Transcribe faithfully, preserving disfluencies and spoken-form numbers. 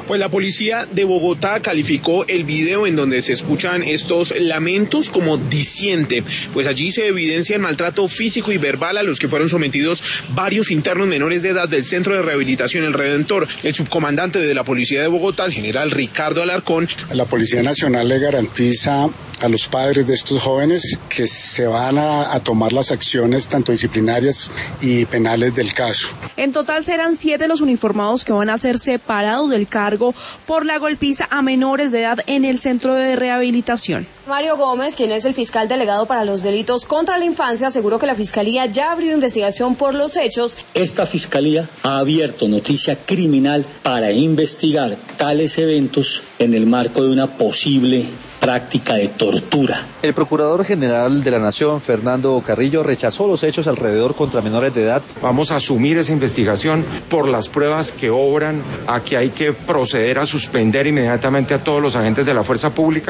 Pues la policía de Bogotá calificó el video en donde se escuchan estos lamentos como diciente, pues allí se evidencia el maltrato físico y verbal a los que fueron sometidos varios internos menores de edad del Centro de Rehabilitación El Redentor. El subcomandante de la policía de Bogotá, el general Ricardo Alarcón. La Policía Nacional le garantiza a los padres de estos jóvenes que se van a, a tomar las acciones tanto disciplinarias y penales del caso. En total serán siete los uniformados que van a ser separados del cargo por la golpiza a menores de edad en el Centro de Rehabilitación. Mario Gómez, quien es el fiscal delegado para los delitos contra la infancia, aseguró que la Fiscalía ya abrió investigación por los hechos. Esta Fiscalía ha abierto noticia criminal para investigar tales eventos en el marco de una posible práctica de tortura. El Procurador General de la Nación, Fernando Carrillo, rechazó los hechos alrededor contra menores de edad. Vamos a asumir esa investigación por las pruebas que obran a que hay que proceder a suspender inmediatamente a todos los agentes de la fuerza pública.